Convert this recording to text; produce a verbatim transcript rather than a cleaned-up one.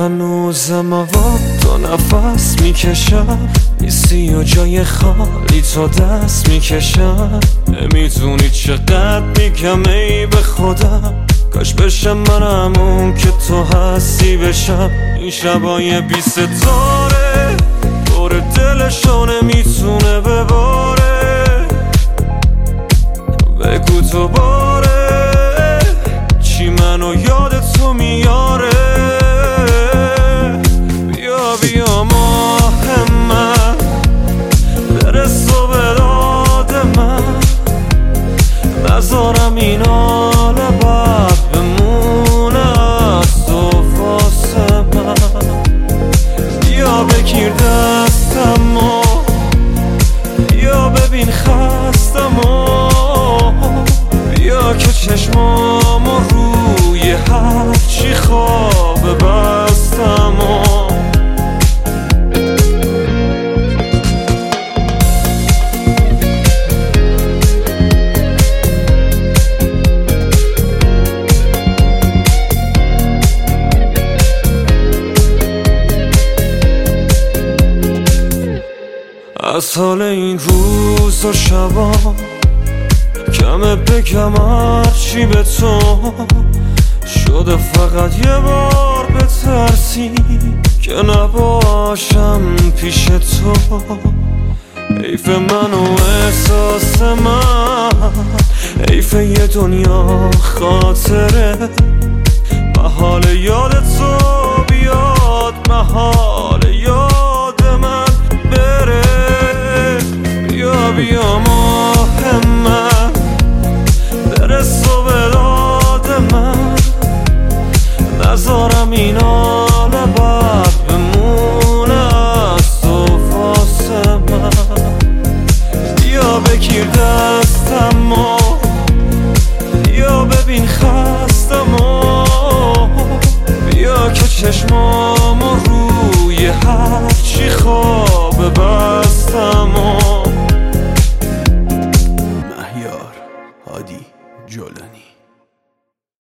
هنوزم هوا تو نفس میکشم، نیستی و جای خالی تو دست میکشم. نمیدونی چقدر میگم ای به خودم، کاش بشم منم اون که تو هستی بشم. این شبای بی ستاره دور دلشو نمیتونه بباره، بگو تو باره چی منو یاد تو میاره. بیا بیا ماه من برس و به داد من، نذارم این حال بد بمونه از تو واسه من. بیا بگیر دستمو، بیا ببین خستمو، بیا که چشمامو روی هر چی خواب بستمو. از حال این روز و شبام کمه بگم هرچی به تو شده، فقط یه بار بترسی که نباشم پیش تو. حیف من و احساس من، حیف یه دنیا خاطره. محال یاد تو بیاد، محال یاد من بره. بیا بیا ماه من برس و به داد من، نذارم این حال بد بمونه از تو واسه من. بیا بگیر دستمو، بیا ببین خستمو، بیا که چشمامو روی هر چی خواه